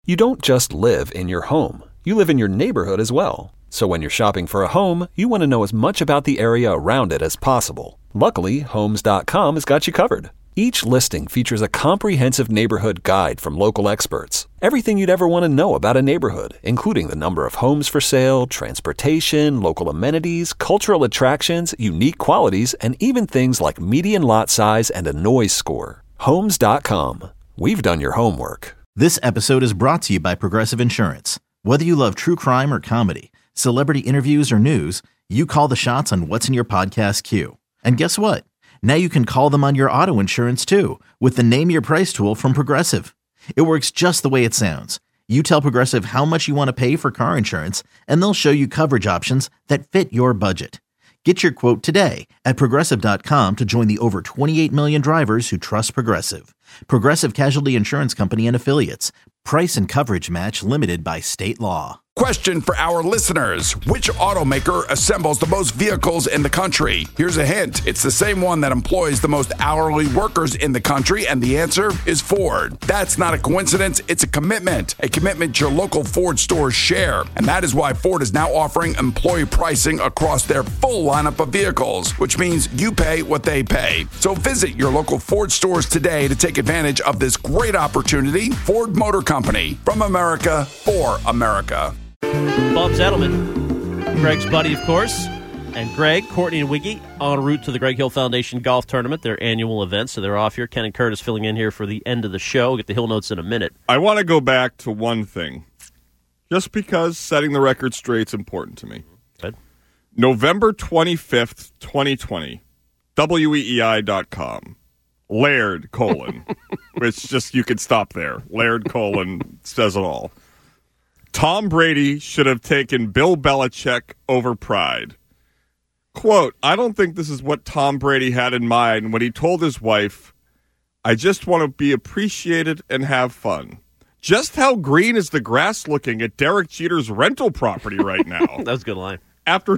You don't just live in your home. You live in your neighborhood as well. So when you're shopping for a home, you want to know as much about the area around it as possible. Luckily, Homes.com has got you covered. Each listing features a comprehensive neighborhood guide from local experts. Everything you'd ever want to know about a neighborhood, including the number of homes for sale, transportation, local amenities, cultural attractions, unique qualities, and even things like median lot size and a noise score. Homes.com. We've done your homework. This episode is brought to you by Progressive Insurance. Whether you love true crime or comedy, celebrity interviews or news, you call the shots on what's in your podcast queue. And guess what? Now you can call them on your auto insurance too with the Name Your Price tool from Progressive. It works just the way it sounds. You tell Progressive how much you want to pay for car insurance, and they'll show you coverage options that fit your budget. Get your quote today at Progressive.com to join the over 28 million drivers who trust Progressive. Progressive Casualty Insurance Company and Affiliates. Price and coverage match limited by state law. Question for our listeners. Which automaker assembles the most vehicles in the country? Here's a hint. It's the same one that employs the most hourly workers in the country, and the answer is Ford. That's not a coincidence. It's a commitment your local Ford stores share. And that is why Ford is now offering employee pricing across their full lineup of vehicles, which means you pay what they pay. So visit your local Ford stores today to take advantage of this great opportunity. Ford Motor Company, from America, for America. Bob Zettelman, Greg's buddy, of course, and Greg, Courtney, and Wiggy en route to the Greg Hill Foundation Golf Tournament, their annual event, so they're off here. Ken and Curtis filling in here for the end of the show. We'll get the Hill Notes in a minute. I want to go back to one thing, just because setting the record straight is important to me. Good. November 25th, 2020, weei.com, Laird, which just, you could stop there. Laird, says it all. Tom Brady should have taken Bill Belichick over pride. Quote, I don't think this is what Tom Brady had in mind when he told his wife, I just want to be appreciated and have fun. Just how green is the grass looking at Derek Jeter's rental property right now? That was a good line. After a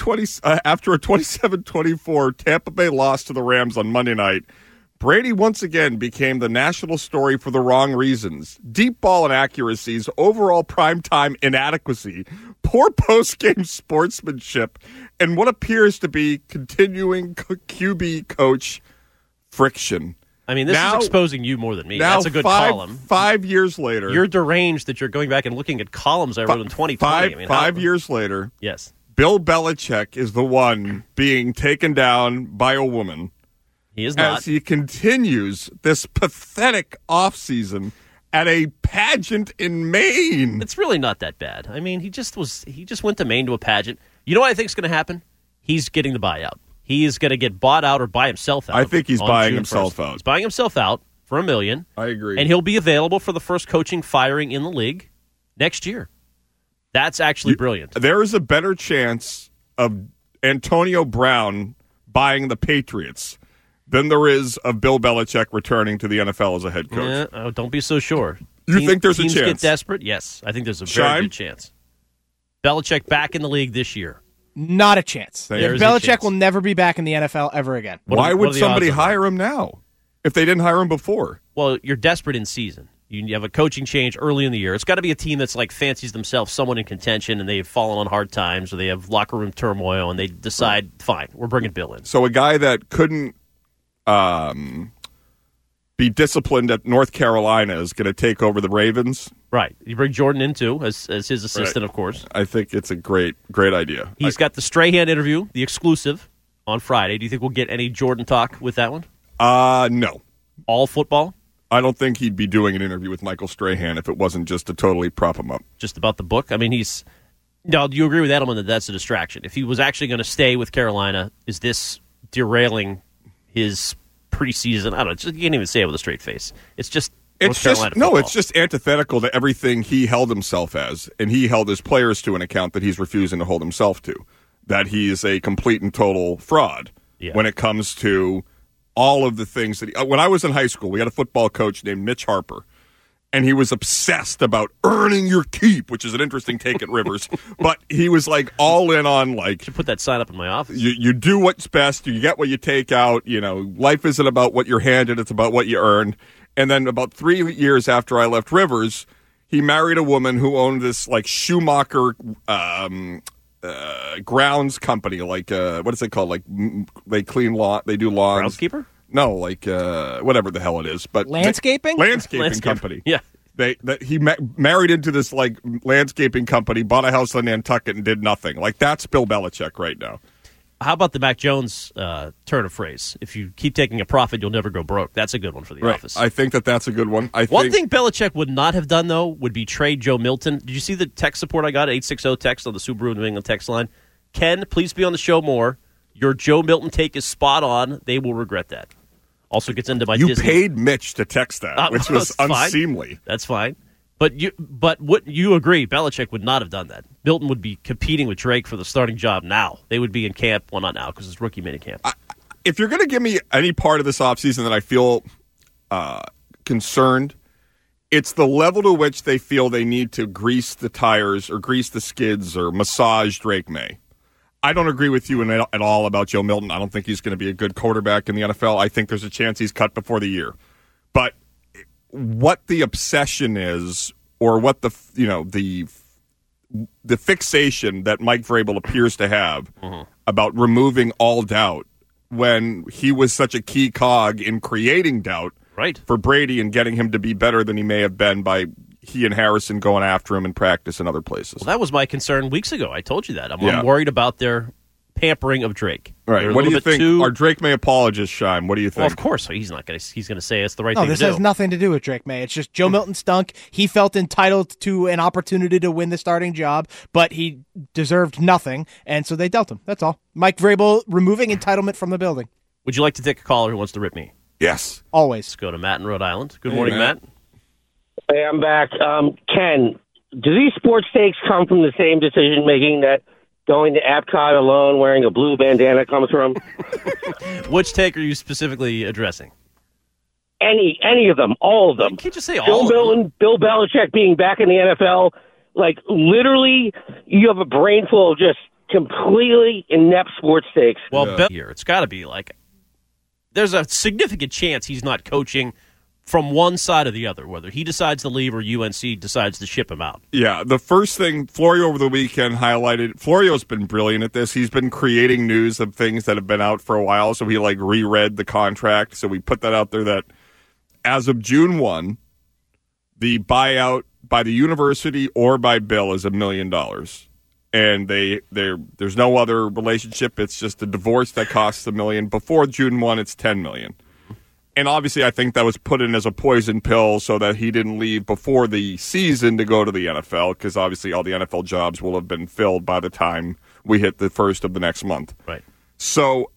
27-24 Tampa Bay loss to the Rams on Monday night, Brady once again became the national story for the wrong reasons. Deep ball inaccuracies, overall primetime inadequacy, poor post-game sportsmanship, and what appears to be continuing QB coach friction. I mean, this is exposing you more than me. That's a good column. 5 years later. You're deranged that you're going back and looking at columns I wrote in 2020. Five years later. Yes. Bill Belichick is the one being taken down by a woman. He is not. As he continues this pathetic offseason at a pageant in Maine. It's really not that bad. I mean, he just went to Maine to a pageant. You know what I think is going to happen? He's getting the buyout. He is going to get bought out or buy himself out. I think he's buying himself out. He's buying himself out for $1 million. I agree. And he'll be available for the first coaching firing in the league next year. That's actually brilliant. There is a better chance of Antonio Brown buying the Patriots than there is of Bill Belichick returning to the NFL as a head coach. Don't be so sure. You think there's a chance? Teams get desperate? Yes. I think there's a very good chance. Belichick back in the league this year. Not a chance. Belichick will never be back in the NFL ever again. Why would somebody hire him now if they didn't hire him before? Well, you're desperate in season. You have a coaching change early in the year. It's got to be a team that's like fancies themselves someone in contention and they've fallen on hard times or they have locker room turmoil and they decide, fine, we're bringing Bill in. So a guy that couldn't be disciplined at North Carolina is going to take over the Ravens. Right. You bring Jordan in, too, as his assistant, of course. I think it's a great idea. He's got the Strahan interview, the exclusive, on Friday. Do you think we'll get any Jordan talk with that one? No. All football? I don't think he'd be doing an interview with Michael Strahan if it wasn't just to totally prop him up. Just about the book? I mean, No, do you agree with Edelman that that's a distraction? If he was actually going to stay with Carolina, is this derailing his preseason? I don't know. You can't even say it with a straight face. It's just It's just antithetical to everything he held himself as, and he held his players to an account that he's refusing to hold himself to, that he is a complete and total fraud when it comes to all of the things that when I was in high school, we had a football coach named Mitch Harper, and he was obsessed about earning your keep, which is an interesting take at Rivers, but he was like all in on like, should put that sign up in my office. You do what's best, you get what you take out, life isn't about what you're handed, it's about what you earned. And then about 3 years after I left Rivers, he married a woman who owned this like Schumacher grounds company. Like what is it called? Like they clean lawn, they do lawns. Groundskeeper? No, like whatever the hell it is. But landscaping company. Yeah. He married into this like landscaping company, bought a house on Nantucket, and did nothing. Like that's Bill Belichick right now. How about the Mac Jones turn of phrase? If you keep taking a profit, you'll never go broke. That's a good one for the office. I think that's a good one. One thing Belichick would not have done, though, would be trade Joe Milton. Did you see the text support I got? 860 text on the Subaru New England text line. Ken, please be on the show more. Your Joe Milton take is spot on. They will regret that. Also gets into my You Disney. paid Mitch to text that, which was unseemly. That's fine. But what you agree, Belichick would not have done that. Milton would be competing with Drake for the starting job now. They would be in camp, well, not now, because it's rookie minicamp. If you're going to give me any part of this offseason that I feel concerned, it's the level to which they feel they need to grease the tires or grease the skids or massage Drake May. I don't agree with you at all about Joe Milton. I don't think he's going to be a good quarterback in the NFL. I think there's a chance he's cut before the year. But what the obsession is, or what the fixation that Mike Vrabel appears to have about removing all doubt when he was such a key cog in creating doubt for Brady and getting him to be better than he may have been by he and Harrison going after him in practice and other places. Well, that was my concern weeks ago. I told you that. I'm worried about their pampering of Drake. Right. What do you think? Are Drake May apologists, Shime? What do you think? Well, of course. He's not going to. He's going to say it's the right thing to do. No, this has nothing to do with Drake May. It's just Joe Milton stunk. He felt entitled to an opportunity to win the starting job, but he deserved nothing, and so they dealt him. That's all. Mike Vrabel removing entitlement from the building. Would you like to take a caller who wants to rip me? Yes. Always. Let's go to Matt in Rhode Island. Good morning, Matt. Hey, I'm back. Ken, do these sports takes come from the same decision making that going to Epcot alone wearing a blue bandana comes from? Which take are you specifically addressing? Any of them, all of them. You can't just say Joe all of Milton, them. Bill Belichick being back in the NFL, like literally, you have a brain full of just completely inept sports takes. Well, here it's got to be like there's a significant chance he's not coaching from one side or the other, whether he decides to leave or UNC decides to ship him out. Yeah, the first thing Florio over the weekend highlighted, Florio's been brilliant at this. He's been creating news of things that have been out for a while, so he reread the contract. So we put that out there that as of June 1, the buyout by the university or by Bill is $1 million. And there's no other relationship. It's just a divorce that costs $1 million. Before June 1, it's $10 million. And obviously, I think that was put in as a poison pill so that he didn't leave before the season to go to the NFL, because obviously all the NFL jobs will have been filled by the time we hit the first of the next month. Right. So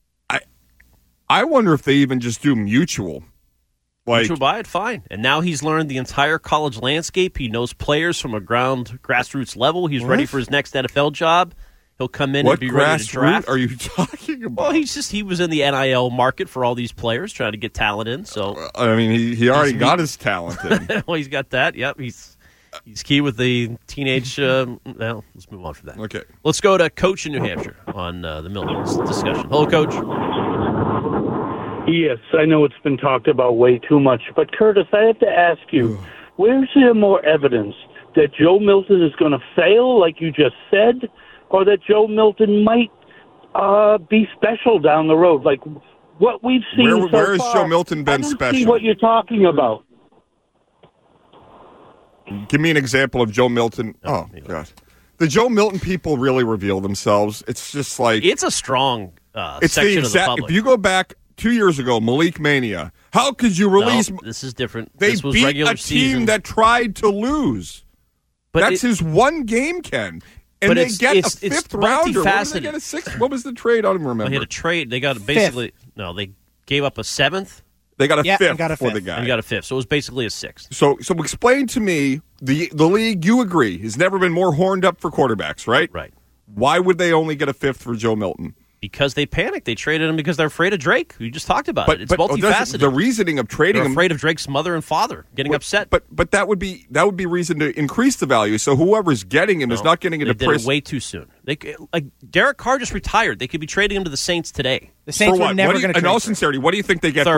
I wonder if they even just do mutual. Mutual buy it, fine. And now he's learned the entire college landscape. He knows players from a grassroots level. He's ready for his next NFL job. He'll come in and be ready to draft. What grassroots are you talking about? Well, he was in the NIL market for all these players, trying to get talent in. So I mean, he already got his talent in. Well, he's got that. Yep, he's key with the teenage. Well, let's move on from that. Okay, let's go to Coach in New Hampshire on the Milton's discussion. Hello, Coach. Yes, I know it's been talked about way too much, but Curtis, I have to ask you, where's there more evidence that Joe Milton is going to fail, like you just said, or that Joe Milton might be special down the road? Like what we've seen where has Joe Milton been I don't special? see what you're talking about. Give me an example of Joe Milton. Oh, God. The Joe Milton people really reveal themselves. It's just like... It's a strong section of the public. If you go back 2 years ago, Malik Mania, how could you release... No, this is different. They this was beat regular a team season. that tried to lose. But that's his one game, Ken. And they get a fifth rounder. What did they get, a sixth? What was the trade? I don't remember. Well, he had a trade. They got basically... Fifth. No, they gave up a seventh. They got a fifth and got a for fifth. the guy. And he got a fifth. So it was basically a sixth. So explain to me, the league, you agree, has never been more horned up for quarterbacks, right? Right. Why would they only get a fifth for Joe Milton? Because they panicked. They traded him because they're afraid of Drake. We just talked about it. It's multifaceted. The reasoning of trading they're him... afraid of Drake's mother and father getting upset. But that would be reason to increase the value. So whoever's getting him is not getting into They did it way too soon. Derek Carr just retired. They could be trading him to the Saints today. The Saints were never going to trade. In all sincerity, what do you think they get for him?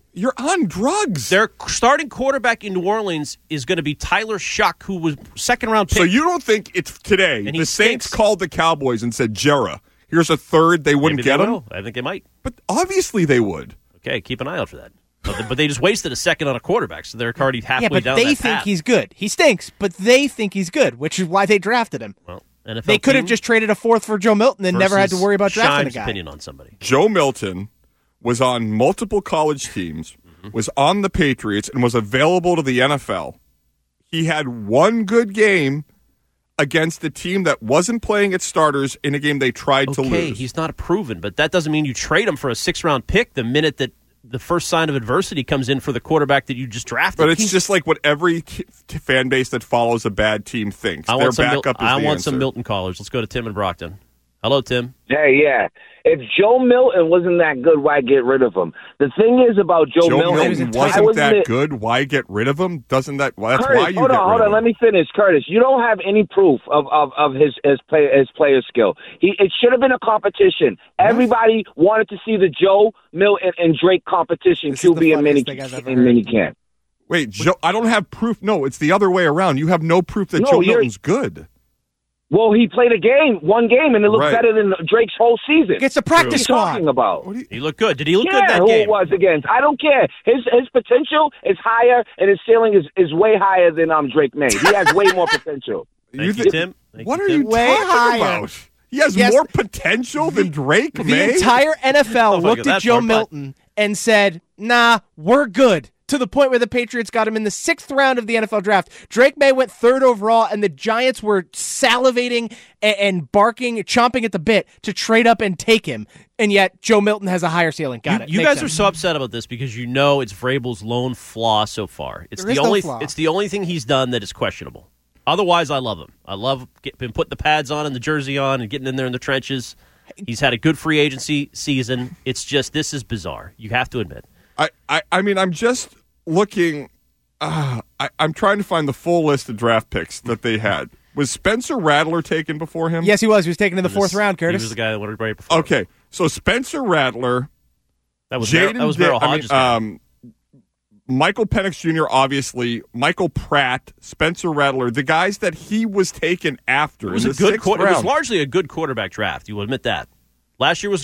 You're on drugs. Their starting quarterback in New Orleans is going to be Tyler Shuck, who was second-round pick. So you don't think it's today And the Saints called the Cowboys and said, Jera, here's a third, they wouldn't get him? I think they might. But obviously they would. Okay, keep an eye out for that. But they just wasted a second on a quarterback, so they're already halfway down that path. Yeah, but they think he's good. He stinks, but they think he's good, which is why they drafted him. Well, NFL they could have just traded a fourth for Joe Milton and never had to worry about drafting a guy. Opinion on somebody. Joe Milton was on multiple college teams, was on the Patriots, and was available to the NFL. He had one good game against a team that wasn't playing its starters in a game they tried to lose. Okay, he's not proven, but that doesn't mean you trade him for a 6th-round pick the minute that the first sign of adversity comes in for the quarterback that you just drafted. But it's just like what every fan base that follows a bad team thinks. I want answer. some Milton callers. Let's go to Tim in Brockton. Hello, Tim. Hey, yeah. If Joe Milton wasn't that good, why get rid of him? The thing is about Joe Milton wasn't that good. Why get rid of him? That's Curtis, why you hold get rid of him. Let me finish, Curtis. You don't have any proof of his player skill. It should have been a competition. Everybody wanted to see the Joe Milton and Drake competition. QB and minicamp. Wait, Joe, I don't have proof. No, it's the other way around. You have no proof that Joe Milton's good. Well, he played one game, and it looked better than Drake's whole season. It's a practice squad. What are you talking about? He looked good. Did he look good that who game? it was against. I don't care. His potential is higher, and his ceiling is way higher than Drake May. He has way more potential. Thank you, Tim. What are you talking about? He has more potential than Drake May? The entire NFL looked at Joe Milton and said, nah, we're good. To the point where the Patriots got him in the 6th round of the NFL draft. Drake May went 3rd overall, and the Giants were salivating and barking, chomping at the bit to trade up and take him. And yet, Joe Milton has a higher ceiling. You guys are so upset about this because you know it's Vrabel's lone flaw so far. It's the only thing he's done that is questionable. Otherwise, I love him. I love him putting the pads on and the jersey on and getting in there in the trenches. He's had a good free agency season. It's just, this is bizarre. You have to admit. I mean, I'm just looking. I'm trying to find the full list of draft picks that they had. Was Spencer Rattler taken before him? Yes, he was. He was taken in the 4th round, Curtis. He was the guy that went right before. Okay, so Spencer Rattler. That was Merrill Hodges. Michael Penix Jr., obviously, Michael Pratt, Spencer Rattler, the guys that he was taken after. It was in the 6th round. It was largely a good quarterback draft. You will admit that. Last year was,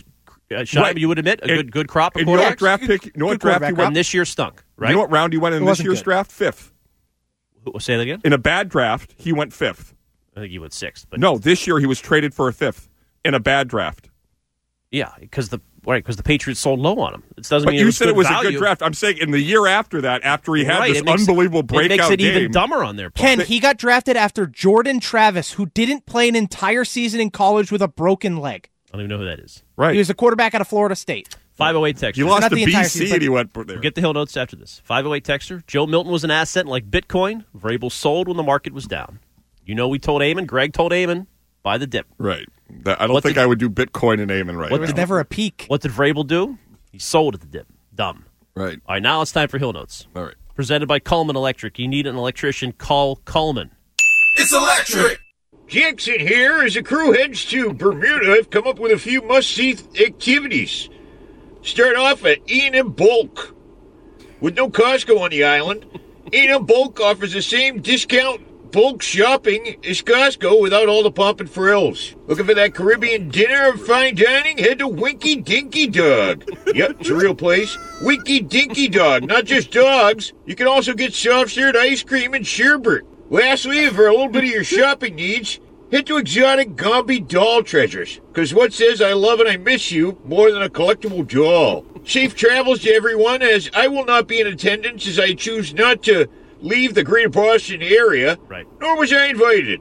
you would admit, a good crop of quarterbacks. You know what draft pick? You know what draft he went? And this year stunk, right? You know what round he went in this year's draft? 5th. Say that again? In a bad draft, he went 5th. I think he went 6th. But no, this year he was traded for a 5th in a bad draft. Yeah, because the Patriots sold low on him. It doesn't but mean you said it was value. a good draft. I'm saying in the year after that, after he had this unbelievable breakout game. It makes it even dumber on their part. Ken, he got drafted after Jordan Travis, who didn't play an entire season in college with a broken leg. I don't even know who that is. Right. He was a quarterback out of Florida State. 508 texter. He lost to BC and he went there. We'll get the Hill Notes after this. 508 texter. Joe Milton was an asset like Bitcoin. Vrabel sold when the market was down. You know, we told Eamon, Greg told Eamon, buy the dip. Right. I don't think I would do Bitcoin and Eamon right now. It was never a peak. What did Vrabel do? He sold at the dip. Dumb. Right. All right, now it's time for Hill Notes. All right. Presented by Coleman Electric. You need an electrician, call Coleman. It's electric! Jackson here. As the crew heads to Bermuda, I've come up with a few must-see activities. Start off at E&M Bulk. With no Costco on the island, E&M Bulk offers the same discount bulk shopping as Costco without all the pomp and frills. Looking for that Caribbean dinner or fine dining? Head to Winky Dinky Dog. Yep, it's a real place. Winky Dinky Dog. Not just dogs. You can also get soft-served ice cream and sherbet. Lastly, for a little bit of your shopping needs, head to Exotic Gombe Doll Treasures. Because what says I love and I miss you more than a collectible doll? Safe travels to everyone, as I will not be in attendance as I choose not to leave the Greater Boston area. Right. Nor was I invited.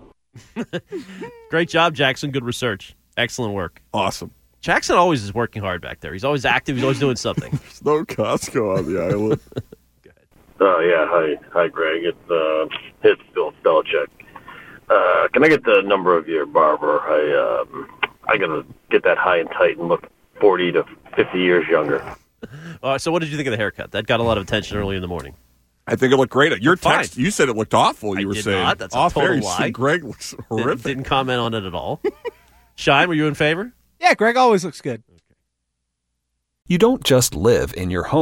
Great job, Jackson. Good research. Excellent work. Awesome. Jackson always is working hard back there. He's always active. He's always doing something. There's no Costco on the island. Hi, Greg. It's Bill Belichick. Can I get the number of your barber? I gotta get that high and tight and look 40 to 50 years younger. So what did you think of the haircut? That got a lot of attention early in the morning. I think it looked great. Your text, you said it looked awful. You were saying not. That's a total lie. Greg looks horrific. Didn't comment on it at all. Shine, were you in favor? Yeah, Greg always looks good. You don't just live in your home.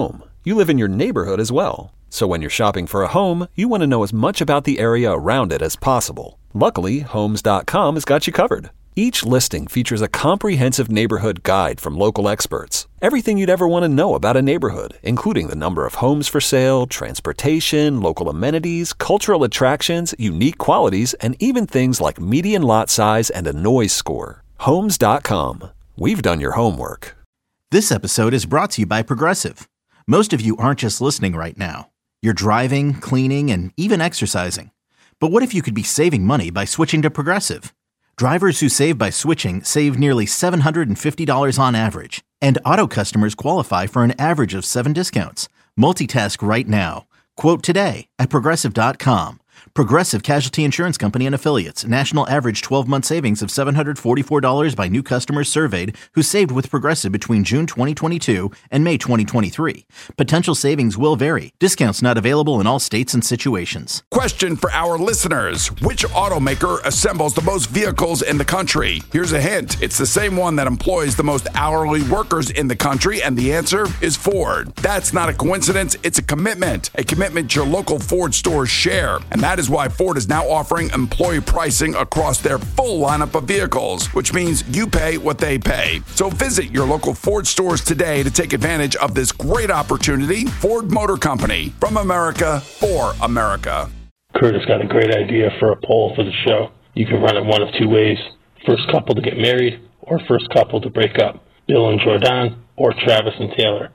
you live in your neighborhood as well. So when you're shopping for a home, you want to know as much about the area around it as possible. Luckily, Homes.com has got you covered. Each listing features a comprehensive neighborhood guide from local experts. Everything you'd ever want to know about a neighborhood, including the number of homes for sale, transportation, local amenities, cultural attractions, unique qualities, and even things like median lot size and a noise score. Homes.com. We've done your homework. This episode is brought to you by Progressive. Most of you aren't just listening right now. You're driving, cleaning, and even exercising. But what if you could be saving money by switching to Progressive? Drivers who save by switching save nearly $750 on average, and auto customers qualify for an average of 7 discounts. Multitask right now. Quote today at Progressive.com. Progressive Casualty Insurance Company and Affiliates. National average 12-month savings of $744 by new customers surveyed who saved with Progressive between June 2022 and May 2023. Potential savings will vary. Discounts not available in all states and situations. Question for our listeners. Which automaker assembles the most vehicles in the country? Here's a hint. It's the same one that employs the most hourly workers in the country, and the answer is Ford. That's not a coincidence. It's a commitment your local Ford stores share. And that is why Ford is now offering employee pricing across their full lineup of vehicles, which means you pay what they pay. So visit your local Ford stores today to take advantage of this great opportunity. Ford Motor Company, from America, for America. Curtis got a great idea for a poll for the show. You can run it one of two ways. First couple to get married, or first couple to break up. Bill and Jordan, or Travis and Taylor.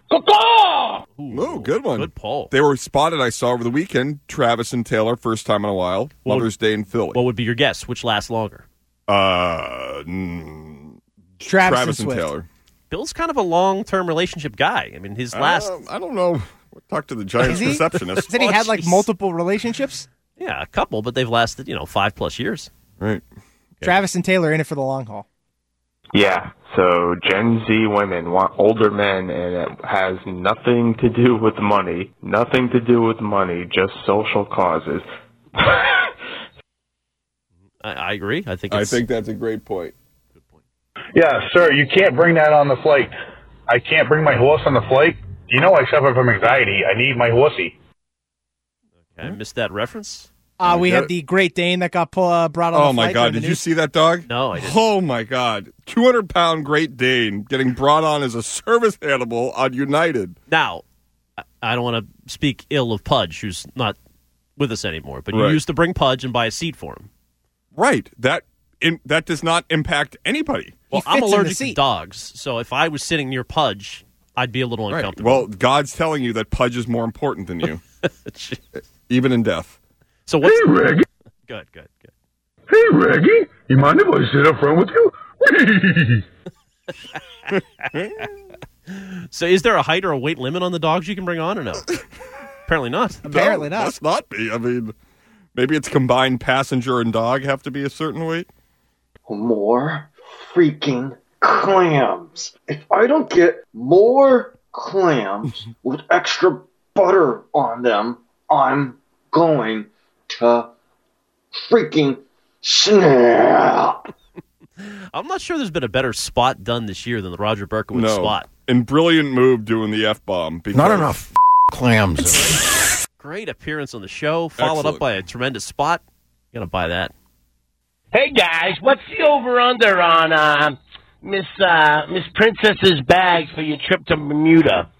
Ooh, good one. Good poll. They were spotted, I saw over the weekend. Travis and Taylor, first time in a while. Mother's Day in Philly. What would be your guess? Which lasts longer? Travis and Swift. Taylor. Bill's kind of a long-term relationship guy. I mean, his last... I don't know. Talk to the Giants receptionist. Said he had like multiple relationships? Yeah, a couple, but they've lasted, 5+ years. Right. Travis and Taylor in it for the long haul. Yeah, so Gen Z women want older men, and it has nothing to do with money. Nothing to do with money, just social causes. I agree. I think that's a great point. Good point. Yeah, sir, you can't bring that on the flight. I can't bring my horse on the flight. You know I suffer from anxiety. I need my horsey. Okay, I missed that reference. We had the Great Dane that got brought on the flight. Oh, my God. Did you see that dog? No, I didn't. Oh, my God. 200-pound Great Dane getting brought on as a service animal on United. Now, I don't want to speak ill of Pudge, who's not with us anymore, but Right. you used to bring Pudge and buy a seat for him. Right. That does not impact anybody. Well, I'm allergic to dogs, so if I was sitting near Pudge, I'd be a little Right. uncomfortable. Well, God's telling you that Pudge is more important than you, even in death. So what's Hey, Reggie. Good. Hey, Reggie. You mind if I sit up front with you? So is there a height or a weight limit on the dogs you can bring on or no? Apparently not. Apparently not. Must not be. I mean, maybe it's combined passenger and dog have to be a certain weight. More freaking clams. If I don't get more clams with extra butter on them, I'm going to freaking snap. I'm not sure there's been a better spot done this year than the Roger Berkowitz spot. And brilliant move doing the F-bomb. Not enough clams. Great appearance on the show, followed up by a tremendous spot. You got to buy that. Hey guys, what's the over/under on Miss Princess's bag for your trip to Bermuda?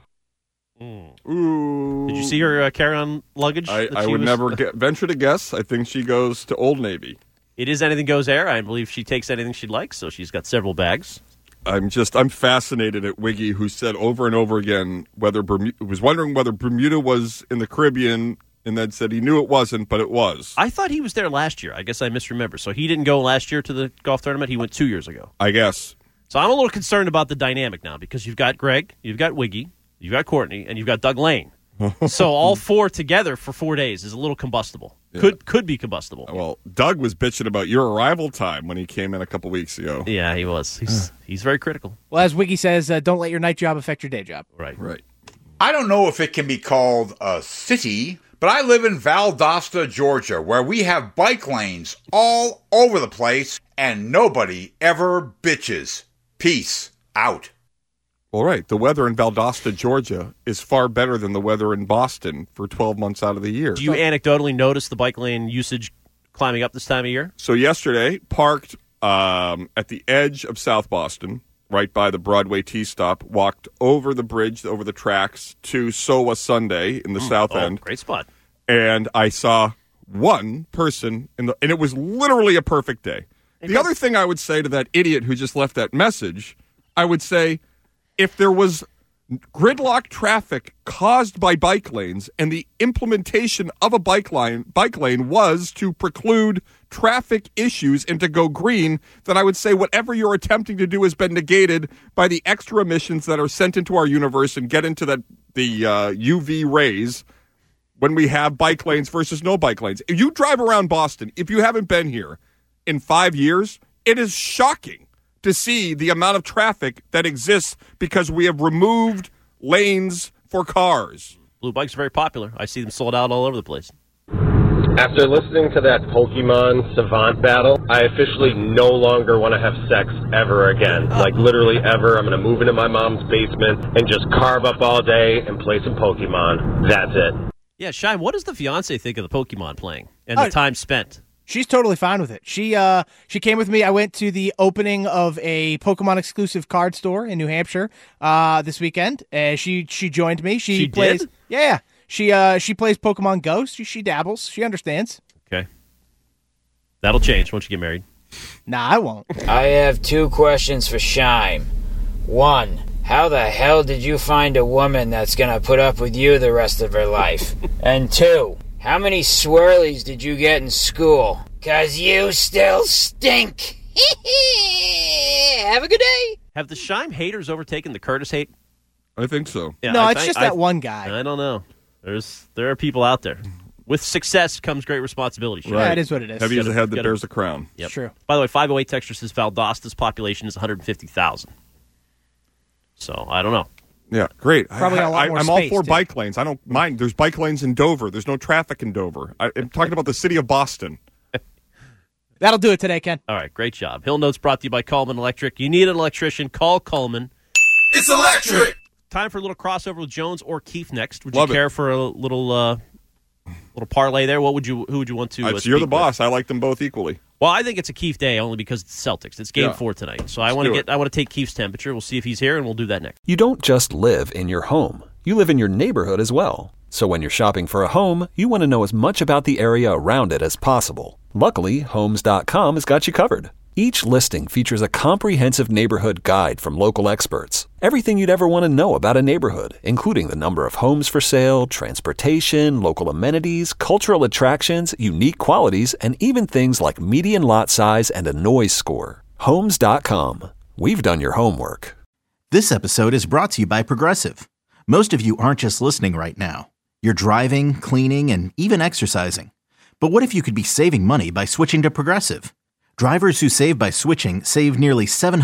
Ooh. Did you see her carry-on luggage? I would never venture to guess. I think she goes to Old Navy. It is Anything Goes Air. I believe she takes anything she likes, so she's got several bags. I'm fascinated at Wiggy, who said over and over again was wondering whether Bermuda was in the Caribbean, and then said he knew it wasn't, but it was. I thought he was there last year. I guess I misremember. So he didn't go last year to the golf tournament. He went 2 years ago. I guess. So I'm a little concerned about the dynamic now because you've got Greg, you've got Wiggy, you've got Courtney, and you've got Doug Lane. So all four together for 4 days is a little combustible. Yeah. Could be combustible. Well, Doug was bitching about your arrival time when he came in a couple weeks ago. Yeah, he was. He's very critical. Well, as Wiggy says, don't let your night job affect your day job. Right. I don't know if it can be called a city, but I live in Valdosta, Georgia, where we have bike lanes all over the place, and nobody ever bitches. Peace out. Well, right. The weather in Valdosta, Georgia is far better than the weather in Boston for 12 months out of the year. Do you anecdotally notice the bike lane usage climbing up this time of year? So yesterday, parked at the edge of South Boston, right by the Broadway T-stop, walked over the bridge, over the tracks to Sowa Sunday in the south end. Great spot. And I saw one person, and it was literally a perfect day. The other thing I would say to that idiot who just left that message, I would say, if there was gridlock traffic caused by bike lanes and the implementation of a bike lane was to preclude traffic issues and to go green, then I would say whatever you're attempting to do has been negated by the extra emissions that are sent into our universe and get into the UV rays when we have bike lanes versus no bike lanes. If you drive around Boston, if you haven't been here in 5 years, it is shocking to see the amount of traffic that exists because we have removed lanes for cars. Blue bikes are very popular. I see them sold out all over the place. After listening to that Pokemon Savant battle, I officially no longer want to have sex ever again. Like, literally ever. I'm going to move into my mom's basement and just carve up all day and play some Pokemon. That's it. Yeah, Shime, what does the fiance think of the Pokemon playing and the time spent? She's totally fine with it. She came with me. I went to the opening of a Pokemon exclusive card store in New Hampshire this weekend. She joined me. She plays. Did? Yeah. She plays Pokemon Go. She dabbles. She understands. Okay. That'll change once you get married. Nah, I won't. I have 2 questions for Shime. 1, how the hell did you find a woman that's gonna put up with you the rest of her life? And 2, how many swirlies did you get in school? 'Cause you still stink. Have a good day. Have the Shime haters overtaken the Curtis hate? I think so. Yeah, no, it's just that one guy. I don't know. There are people out there. With success comes great responsibility. Shime. Yeah, it is what it is. Heavy as a head that bears a crown. Yep. It's true. By the way, 508 Texture says Valdosta's population is 150,000. So, I don't know. Yeah, great. Probably a lot more I'm all space, for too. bike lanes. I don't mind. There's bike lanes in Dover. There's no traffic in Dover. I'm talking about the city of Boston. That'll do it today, Ken. All right, great job. Hill Notes brought to you by Coleman Electric. You need an electrician, call Coleman. It's electric! Time for a little crossover with Jones or Keefe next. Would Love you care for a little parlay there? Who would you want to You're the speak boss. with? I like them both equally. Well, I think it's a Keefe day only because it's Celtics. It's game 4 tonight. So I want to take Keefe's temperature. We'll see if he's here, and we'll do that next. You don't just live in your home. You live in your neighborhood as well. So when you're shopping for a home, you want to know as much about the area around it as possible. Luckily, Homes.com has got you covered. Each listing features a comprehensive neighborhood guide from local experts. Everything you'd ever want to know about a neighborhood, including the number of homes for sale, transportation, local amenities, cultural attractions, unique qualities, and even things like median lot size and a noise score. Homes.com. We've done your homework. This episode is brought to you by Progressive. Most of you aren't just listening right now. You're driving, cleaning, and even exercising. But what if you could be saving money by switching to Progressive? Drivers who save by switching save nearly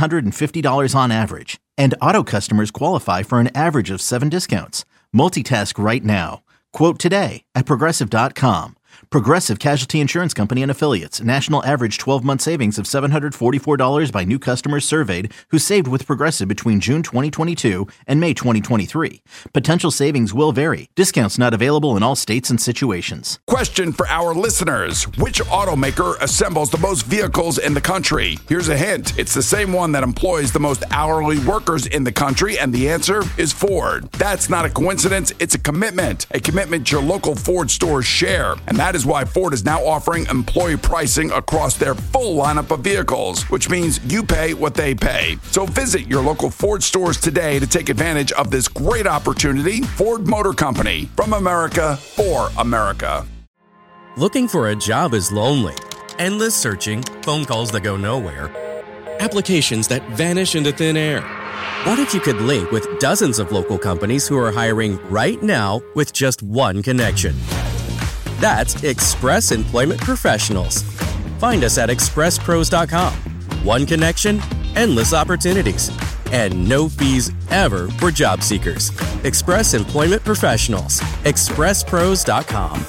$750 on average. And auto customers qualify for an average of 7 discounts. Multitask right now. Quote today at Progressive.com. Progressive Casualty Insurance Company and Affiliates. National average 12-month savings of $744 by new customers surveyed who saved with Progressive between June 2022 and May 2023. Potential savings will vary. Discounts not available in all states and situations. Question for our listeners. Which automaker assembles the most vehicles in the country? Here's a hint. It's the same one that employs the most hourly workers in the country, and the answer is Ford. That's not a coincidence. It's a commitment your local Ford stores share. And that is why Ford is now offering employee pricing across their full lineup of vehicles, which means you pay what they pay. So visit your local Ford stores today to take advantage of this great opportunity. Ford Motor Company, from America for America. Looking for a job is lonely. Endless searching, phone calls that go nowhere, applications that vanish into thin air. What if you could link with dozens of local companies who are hiring right now with just one connection? That's Express Employment Professionals. Find us at expresspros.com. One connection, endless opportunities, and no fees ever for job seekers. Express Employment Professionals. expresspros.com.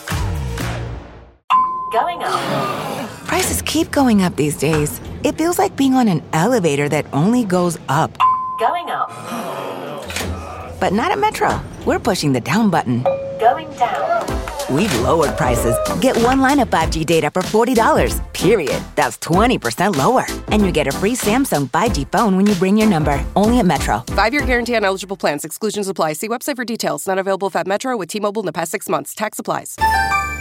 Going up. Prices keep going up these days. It feels like being on an elevator that only goes up. Going up. But not at Metro. We're pushing the down button. Going down. We've lowered prices. Get one line of 5G data for $40, period. That's 20% lower. And you get a free Samsung 5G phone when you bring your number. Only at Metro. 5-year guarantee on eligible plans. Exclusions apply. See website for details. Not available at Metro with T-Mobile in the past 6 months. Tax applies.